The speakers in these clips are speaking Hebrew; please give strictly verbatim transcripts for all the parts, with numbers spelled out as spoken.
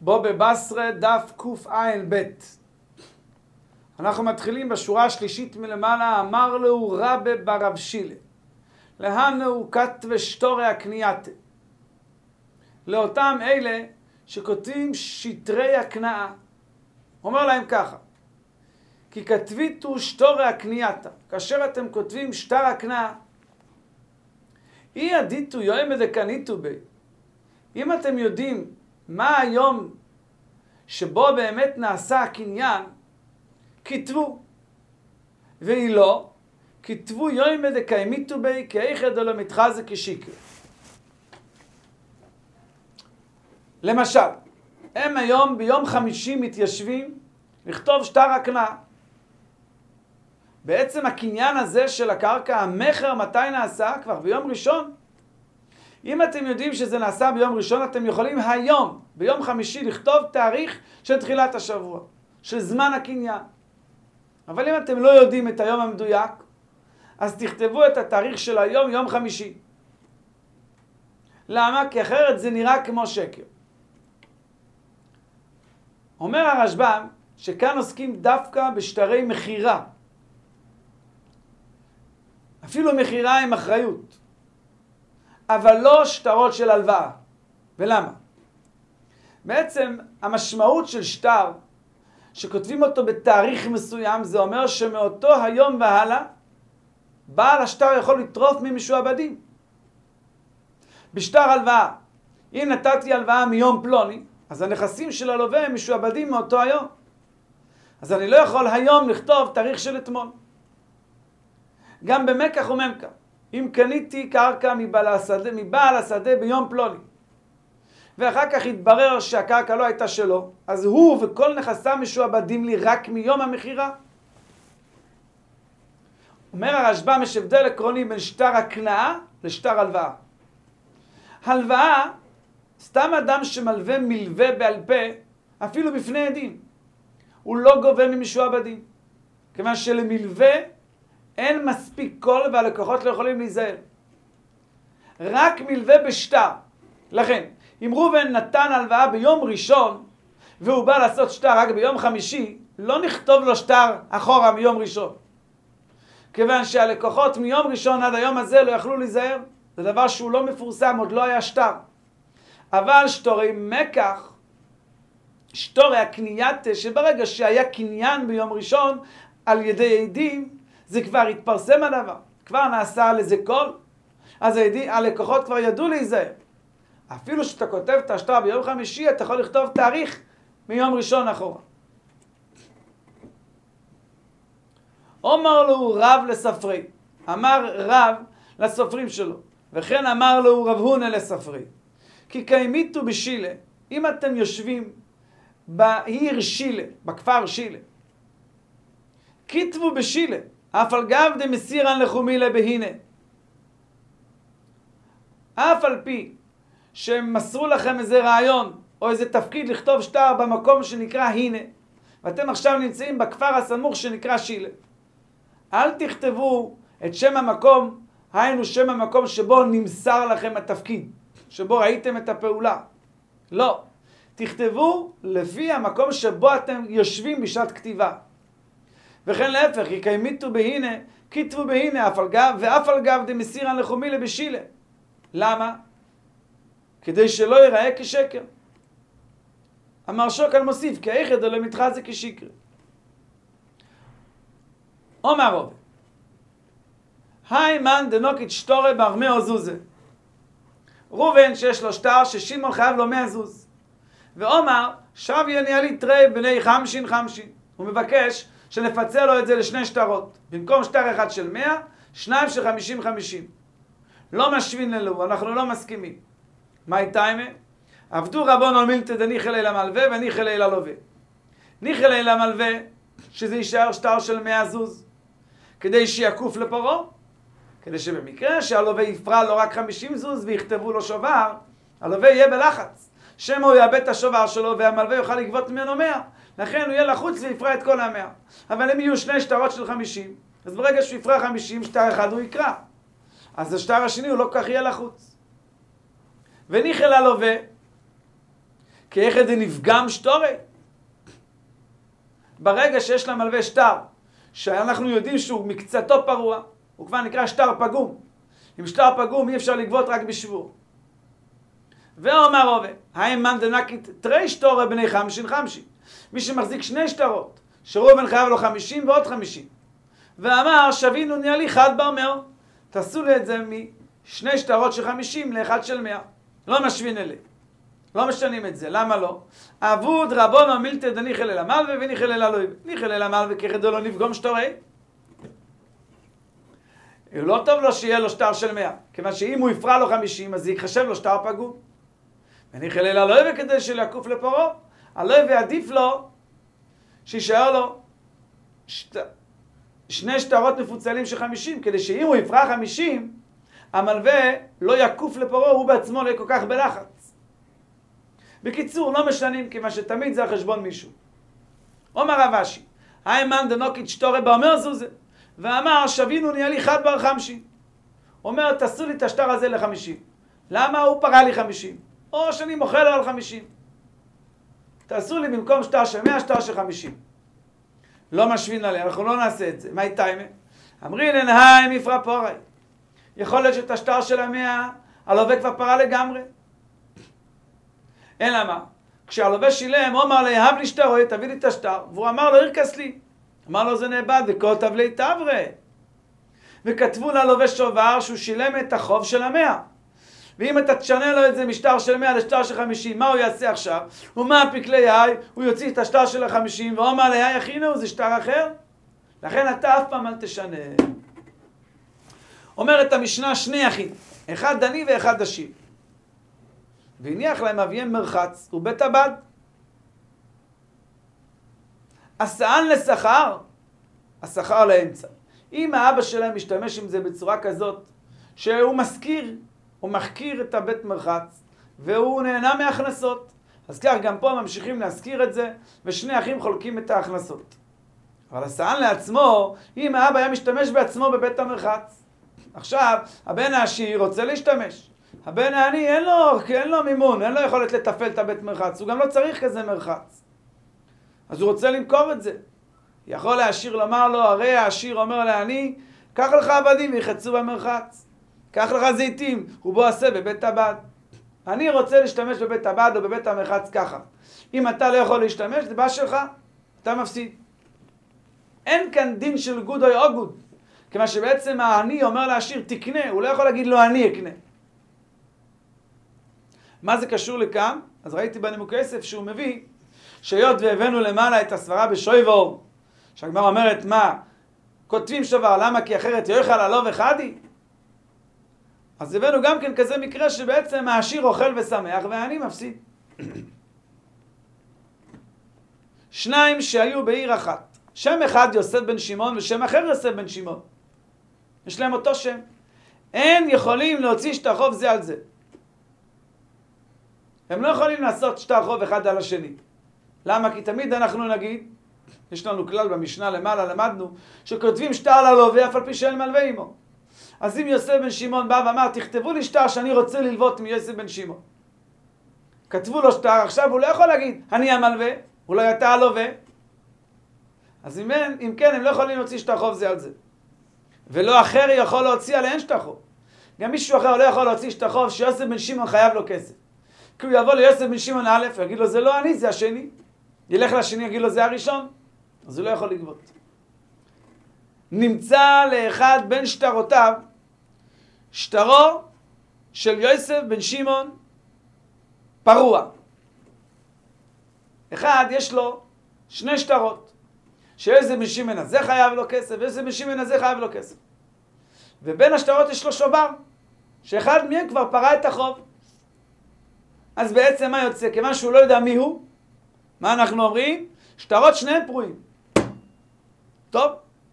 בו בבשרה דף קע"ב. אנחנו מתחילים בשורה השלישית מלמעלה. אמר לו רבי ברב שילה, להנו כתבי שטורי הקנייתה. לאותם אלה שכותבים שטרי הקנאה. אומר להם ככה, כי כתביתו שטורי הקנייתה. כאשר אתם כותבים שטר הקנאה, אי עדיתו יום דקניתו בי. אם אתם יודעים מה היום שבו באמת נעשה הקניין, כתבו. ואי לא, כתבו יום דקיימיתו בי, כי איכד או לא מתחזה כשיקר. למשל, הם היום ביום חמישי מתיישבים לכתוב שטר הקנאה. בעצם הקניין הזה של הקרקע, המחר מתי נעשה? כבר ביום ראשון. אם אתם יודעים שזה נעשה ביום ראשון, אתם יכולים היום, ביום חמישי, לכתוב תאריך של תחילת השבוע, של זמן הקניין. אבל אם אתם לא יודעים את היום המדויק, אז תכתבו את התאריך של היום, יום חמישי. למה? כי אחרת זה נראה כמו שקר. אומר הרשב"ם שכאן עוסקים דווקא בשטרי מחירה. אפילו מחירה עם אחריות. אבל לא שטרות של הלוואה. ולמה? בעצם המשמעות של שטר, שכותבים אותו בתאריך מסוים, זה אומר שמאותו היום והלאה, בעל השטר יכול לטרוף ממשועבדים. בשטר הלוואה, אם נתתי הלוואה מיום פלוני, אז הנכסים של הלווה הם משועבדים מאותו היום. אז אני לא יכול היום לכתוב תאריך של אתמול. גם במקח וממכר, אם קניתי קרקע מבעל השדה, מבעל השדה ביום פלוני, ואחר כך התברר שהקרקע לא הייתה שלו, אז הוא וכל נכסיו משועבדים לי רק מיום המכירה. אומר הרשב"ם, יש הבדל עקרוני בין שטר הקנאה לשטר הלוואה. הלוואה, סתם אדם שמלווה מלווה בעל פה, אפילו בפני עדים, הוא לא גובה ממשועבדים. כיוון שלמלווה אין מספיק קול והלקוחות לא יכולים להיזהר. רק מלווה בשטר. לכן, אם ראובן נתן הלוואה ביום ראשון, והוא בא לעשות שטר רק ביום חמישי, לא נכתוב לו שטר אחורה מיום ראשון. כיוון שהלקוחות מיום ראשון עד היום הזה לא יכלו להיזהר. זה דבר שהוא לא מפורסם, עוד לא היה שטר. אבל שטורי מקח, שטורי הקנייתה, שברגע שהיה קניין ביום ראשון על ידי עדים, זה כבר התפרסם הדבר. כבר נעשה לזה קול. אז העדים, הלקוחות כבר ידעו להיזהר. אפילו שאתה כותב את השטר ביום חמישי, אתה יכול לכתוב תאריך מיום ראשון אחורה. אומר לו רב לספרי, אמר רב לסופרים שלו, וכן אמר לו רב הונא לספרי, כי קיימיתו בשילה, אם אתם יושבים בעיר שילה, בכפר שילה, כתבו בשילה, אף על גב דמסירן לחומילה בהנה. אף על פי שהם מסרו לכם איזה רעיון או איזה תפקיד לכתוב שטר במקום שנקרא הנה, ואתם עכשיו נמצאים בכפר הסמוך שנקרא שילה, אל תכתבו את שם המקום, היינו שם המקום שבו נמסר לכם התפקיד, שבו ראיתם את הפעולה. לא. תכתבו לפי המקום שבו אתם יושבים בשעת כתיבה. וכן להפך, כי קיימיתו בהנה, כתבו בהנה, אף על גב, ואף על גב דמסירן לחומילה בשילה. למה? כדי שלא ייראה כשקר. אמר שוקל מוסיף, כי איכד או לא מתחזה כשיקר. אומר רובי, היי מן דנוקית שטורי בארמי עזוזה. ראובן שיש לו שטר ששימון חייב לו מאה זוז. ואומר, שב יניע לי תרי בני חמשין חמשין. הוא מבקש שנפצל לו את זה לשני שטרות. במקום שטר אחד של מאה, שניים של חמישים חמישים. לא משווין ללו, אנחנו לא מסכימים. מה איתה אימה? עבדו רבון על מילתא דניחא לילה מלווה וניחא לילה לווה. ניחא לילה מלווה, שזה יישאר שטר של מאה זוז, כדי שיקוף לפרו, כדי שבמקרה שהלווה יפרע לו רק חמישים זוז ויכתבו לו שובר, הלווה יהיה בלחץ. שמא הוא יאבד את השובר שלו והמלווה יוכל לגבות ממנו מאה. לכן הוא יהיה לחוץ ויפרע את כל המאה. אבל אם יהיו שני שטרות של חמישים, אז ברגע שהוא יפרע חמישים, שטר אחד הוא יקרא. אז השטר השני הוא לא כך יהיה לחוץ. וניחא ללווה, כי איך זה נפגם שטורי? ברגע שיש למלווה שטר, שאנחנו יודעים שהוא מקצתו פרוע, הוא כבר נקרא שטר פגום. עם שטר פגום אי אפשר לגבות רק בשבוע. ואומר רובה, האם מאן דנקית תרי שטורי בני חמשין חמשין. מי שמחזיק שני שטרות, שראובן חייב לו חמישים ועוד חמישים. ואמר, שווינו נהיה לי חד באומר, תעשו לי את זה משני שטרות של חמישים לאחד של מאה. לא משווין אלה. לא משנים את זה. למה לא? אבוד רבונו מילתא דניחא אל המלווה וניחא אל הלווה. ניחא אל המלווה ככדי לא נפגום שטורי. לא טוב לו שיהיה לו שטר של מאה. כיוון שאם הוא יפרע לו חמישים, אז זה ייחשב לו שטר פגום. וניחא אל הלווה כדי שלעקוף לפרעה. הלווה עדיף לו שישאר לו שט... שני שטרות מפוצלים של חמישים, כדי שאם הוא יפרע חמישים, המלווה לא יקוף לפרעה, הוא בעצמו לא יהיה כל כך בלחץ. בקיצור, לא משנים, כיוון שתמיד זה על חשבון מישהו. אומר רב אשי, האי מאן דנוקית שטורי באומר זוזה, ואמר, שווינו נהיה לי חד בר חמשין. אומר, תעשו לי את השטר הזה לחמישים. למה? הוא פרע לי חמישים. או שאני מוכר לו על חמישים. תעשו לי במקום שטר של מאה, שטר של חמישים. לא משווין עליה, אנחנו לא נעשה את זה. מה איתה? אמרין אין מפרע פורי. יכול להיות שאת השטר של המאה, הלווה כבר פרע לגמרי. אלא מה? כשהלווה שילם, הוא אמר לי, הב לי שטרוי, תביא לי את השטר. והוא אמר לו, ירקס לי. אמר לו, זה נאבד, וכותב לי תברה. וכתבו ללווה שובר שהוא שילם את החוב של המאה. ואם אתה תשנה לו את זה משטר של מאה לשטר של חמישים, מה הוא יעשה עכשיו? הוא מעפיק ליהי, הוא יוציא את השטר של החמישים, והוא אמר ליהי, אחינו, זה שטר אחר? לכן אתה אף פעם אל תשנה. אומרת המשנה, שני אחים, אחד דני ואחד עשיר. והניח להם אביהם מרחץ, ובית הבד. השאן לשכר, השכר לאמצע. אם האבא שלהם משתמש עם זה בצורה כזאת, שהוא מזכיר, הוא מחכיר את הבית מרחץ, והוא נהנה מהכנסות. אז כך גם פה ממשיכים להזכיר את זה, ושני אחים חולקים את ההכנסות. אבל השאן לעצמו, אם האבא היה משתמש בעצמו בבית המרחץ, עכשיו הבן העשיר רוצה להשתמש. הבן העני אין לו, אין לו מימון, אין לו יכולת לטפל את הבית מרחץ, הוא גם לא צריך כזה מרחץ. אז הוא רוצה למכור את זה. יכול העשיר לומר לו, הרי העשיר אומר לעני, קח לך עבדים ויחצו במרחץ. קח לך זיתים, ובוא עשה בבית הבד. אני רוצה להשתמש בבית הבד או בבית המרחץ ככה. אם אתה לא יכול להשתמש, זה בעיה שלך, אתה מפסיד. אין כאן דין של גוד או גוד. כמה שבעצם העני אומר לעשיר, תקנה, הוא לא יכול להגיד לו, אני אקנה. מה זה קשור לכאן? אז ראיתי בנימוק כסף שהוא מביא, שהיות והבאנו למעלה את הסברה בשויבור, שהגמרא אומרת, מה? כותבים שובר, למה? כי אחרת יאכל עלו וחדי? אז הבאנו גם כן כזה מקרה שבעצם העשיר אוכל ושמח והעני מפסיד. שניים שהיו בעיר אחת. שם אחד יוסף בן שמעון ושם אחר יוסף בן שמעון. יש להם אותו שם. אין יכולים להוציא שטר חוב זה על זה. הם לא יכולים לעשות שטר חוב אחד על השני. למה? כי תמיד אנחנו נגיד, יש לנו כלל במשנה למעלה, למדנו, שכותבים שטר ללווה אף על פי שאין מלווה עמו. אז אם יוסף בן שמעון בא ואמר, תכתבו לי שטר שאני רוצה ללוות מיוסף בן שמעון. כתבו לו שטר, עכשיו הוא לא יכול להגיד, אני המלווה, אולי אתה הלווה. אז אם, אין, אם כן, הם לא יכולים להוציא שטר חוב זה על זה. ולא אחר יכול להוציא עליהן שטר חוב. גם מישהו אחר לא יכול להוציא שטר חוב שיוסף בן שמעון חייב לו כסף. כי הוא יבוא ליוסף בן שמעון א' ויגיד לו, זה לא אני, זה השני. ילך לשני, יגיד לו, זה הראשון. אז הוא לא יכול לגבות. נמצא לאחד בין שטרותיו, שטרו של יוסף בן שמעון פרוע. אחד יש לו שני שטרות. שיוסף בן שמעון הזה חייב לו כסף, ויוסף בן שמעון הזה חייב לו כסף. ובין השטרות יש לו שובר, שאחד מהם כבר פרע את החוב. אז בעצם מה יוצא? כיוון שהוא לא יודע מי הוא, מה אנחנו אומרים? שטרות שניהם פרועים. טוב.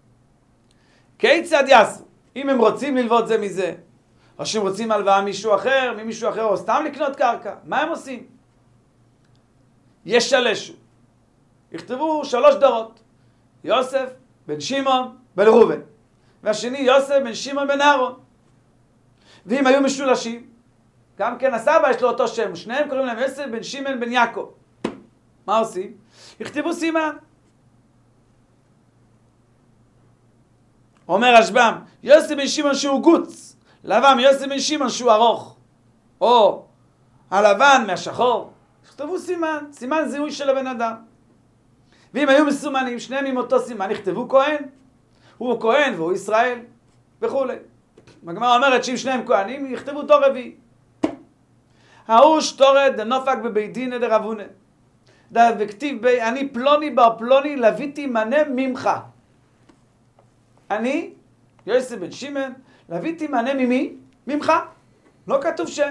כיצד יעשו? אם הם רוצים ללוות זה מזה, או שהם רוצים הלוואה מישהו אחר, ממישהו אחר, או סתם לקנות קרקע, מה הם עושים? ישלשו. יכתבו שלוש דורות. יוסף בן שמעון בן ראובן. והשני יוסף בן שמעון בן אהרון. ואם היו משולשים, גם כן הסבא יש לו אותו שם, שניהם קוראים להם יוסף בן שמעון בן יעקב. מה עושים? יכתבו סימן. אומר רשב"ם, יוסף בן שמעון שהוא גוץ, לבן יוסף בן שמעון שהוא ארוך, או הלבן מהשחור, יכתבו סימן, סימן זיהוי של הבן אדם. ואם היו מסומנים, שניהם עם אותו סימן, יכתבו כהן, הוא כהן והוא ישראל, וכו'. הגמרא אומרת שאם שניהם כהנים, יכתבו תור רביעי. ההוא שטורת דנופק בבית דין דרב הונא. דא וכתיב בי, אני פלוני בר פלוני לוויתי מנה ממך. אני, יוסף בן שמעון, לוויתי מנה ממי? ממך. לא כתוב שם.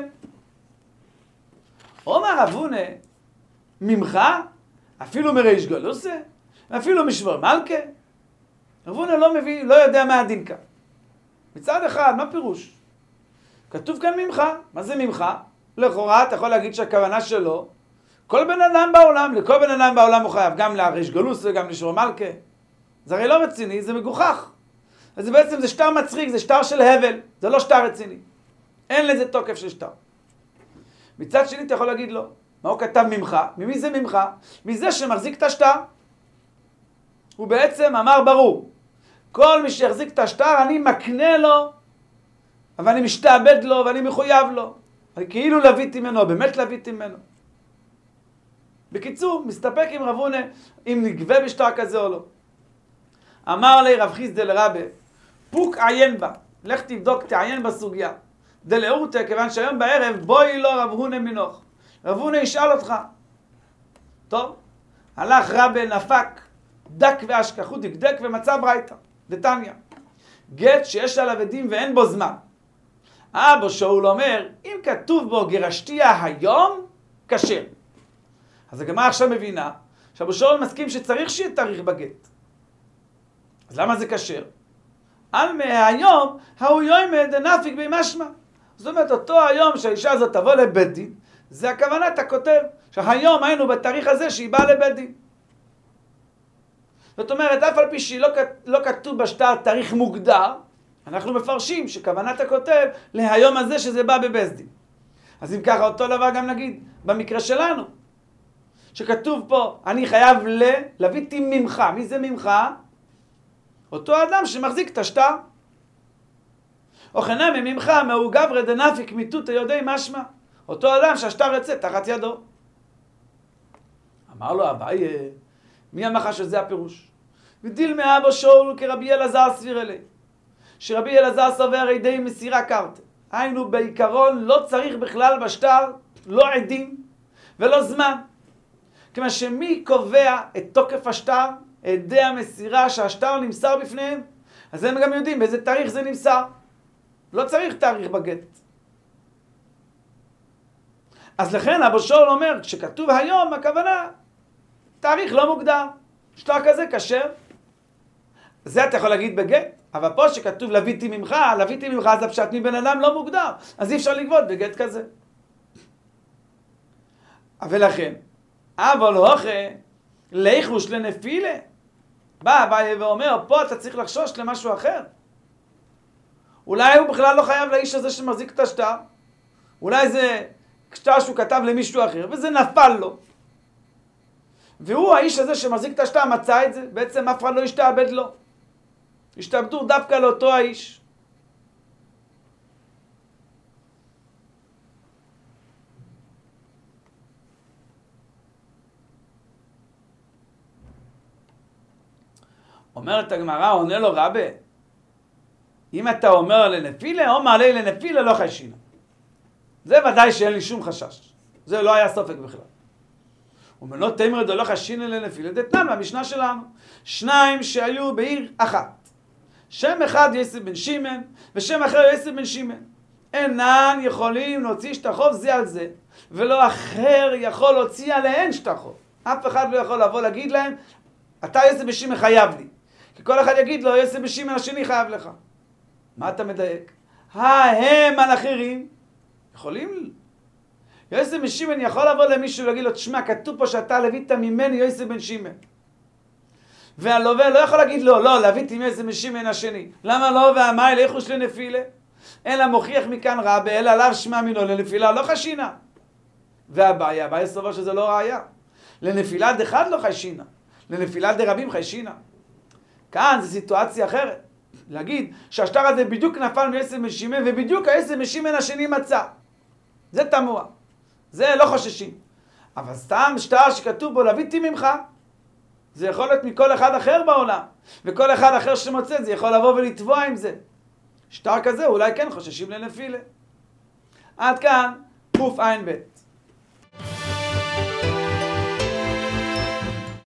אומר רב הונא, ממך? אפילו מריש גלוסה? אפילו משבור מלכה? רב הונא לא מבין, לא יודע מה הדין כאן. מצד אחד, מה פירוש? כתוב כאן ממך. מה זה ממך? לכאורה אתה יכול להגיד שהכוונה שלו, כל בן אדם בעולם, לכל בן אדם בעולם הוא חייב, גם לריש גלוסה, גם לשבור מלכה. זה הרי לא רציני, זה מגוחך. אז בעצם זה שטר מצחיק, זה שטר של הבל, זה לא שטר רציני. אין לזה תוקף של שטר. מצד שני אתה יכול להגיד לו, מה הוא כתב ממך? ממי זה ממך? מזה שמחזיק את השטר. הוא בעצם אמר ברור, כל מי שיחזיק את השטר אני מקנה לו, אבל אני משתעבד לו ואני מחויב לו. אני כאילו לוויתי ממנו, באמת לוויתי ממנו. בקיצור, מסתפק עם רב הונא, אם נגבה בשטר כזה או לא. אמר לי רב חיסדא לרבי, פוק עיין בה, לך תבדוק, תעיין בסוגיה. דלאורתא, כיוון שהיום בערב בואי לו רב הונא מנוח. רב הונא ישאל אותך. טוב, הלך רבי נפק, דק ואשכח, הוא דקדק ומצא ברייתא. דתניא, גט שיש עליו עדים ואין בו זמן. אבו שאול אומר, אם כתוב בו גירשתיה היום, כשר. אז הגמרא עכשיו מבינה, שאבו שאול מסכים שצריך שיהיה תאריך בגט. אז למה זה כשר? על מהיום, ההוא יוימא דנפיק בי משמע. זאת אומרת, אותו היום שהאישה הזאת תבוא לבית דין, זה הכוונה, אתה כותב, שהיום היינו בתאריך הזה שהיא באה לבית דין. זאת אומרת, אף על פי שהיא לא, לא כתוב בשטר תאריך מוגדר, אנחנו מפרשים שכוונת הכותב להיום הזה שזה בא בבית דין. אז אם ככה, אותו דבר גם נגיד, במקרה שלנו, שכתוב פה, אני חייב ל... לוויתי ממך. מי זה ממך? אותו אדם שמחזיק את השטר. או חנמי ממך, מהו גברא דנפיק מיתותא יודעי משמע. אותו אדם שהשטר יוצא תחת ידו. אמר לו אביי, מי אמר לך שזה הפירוש? ודילמה אבו שאול כרבי אלעזר סביר אלי. שרבי אלעזר סובר ידי מסירה קרתא. היינו בעיקרון לא צריך בכלל בשטר, לא עדים ולא זמן. כמה שמי קובע את תוקף השטר? עדי המסירה שהשטר נמסר בפניהם. אז הם גם יודעים באיזה תאריך זה נמסר. לא צריך תאריך בגט. אז לכן אבו שאול אומר, כשכתוב היום, הכוונה, תאריך לא מוגדר. שטר כזה כשר. זה אתה יכול להגיד בגט, אבל פה שכתוב לוויתי ממך, לוויתי ממך, אז הפשט מבן אדם לא מוגדר. אז אי אפשר לגבות בגט כזה. ולכן, אבל הוכה, ליחוש לנפילה. בא אביי ואומר, פה אתה צריך לחשוש למשהו אחר. אולי הוא בכלל לא חייב לאיש הזה שמחזיק את השטר. אולי זה שטר שהוא כתב למישהו אחר, וזה נפל לו. והוא, האיש הזה שמחזיק את השטר, מצא את זה. בעצם אף אחד לא השתעבד לו. השתעבדו דווקא לאותו האיש. אומרת הגמרא, עונה לו רבי, אם אתה אומר לנפילה, או מעלה לנפילה, לא חיישינה. זה ודאי שאין לי שום חשש. זה לא היה סופק בכלל. ומנו תמר דלא חיישינה לנפילה, דתנן במשנה שלנו. שניים שהיו בעיר אחת. שם אחד יוסף בן שמעון, ושם אחר יוסף בן שמעון. אינן יכולים להוציא שטחוב זה על זה, ולא אחר יכול להוציא עליהן שטחוב. אף אחד לא יכול לבוא להגיד להם, אתה יוסף בן שמעון חייב לי. כי כל אחד יגיד לו, יוסף בן שמעון השני חייב לך. מה אתה מדייק? הם על אחרים יכולים. יוסף בן שמעון יכול לבוא למישהו ולהגיד לו, תשמע, כתוב פה שאתה לווית ממני יוסף בן שמעון. והלווה לא יכול להגיד לו, לא, לוויתי מיוסף בן שמעון השני. למה לא? והמאי ליחוש לנפילה. אלא מוכיח מכאן רבה, אלא לאו שמע מינו לנפילה לא חשינה. והבעיה, הבעיה סובר שזה לא ראיה. לנפילה דחד לא חשינה, לנפילה דרבים חשינה. כאן זו סיטואציה אחרת. להגיד שהשטר הזה בדיוק נפל מעשר משימן, ובדיוק העשר משימן השני מצא. זה תמוה. זה לא חוששים. אבל סתם שטר שכתוב בו לוויתי ממך, זה יכול להיות מכל אחד אחר בעולם. וכל אחד אחר שמוצא, זה יכול לבוא ולתבוע עם זה. שטר כזה אולי כן חוששים לנפילה. עד כאן, קע"ב.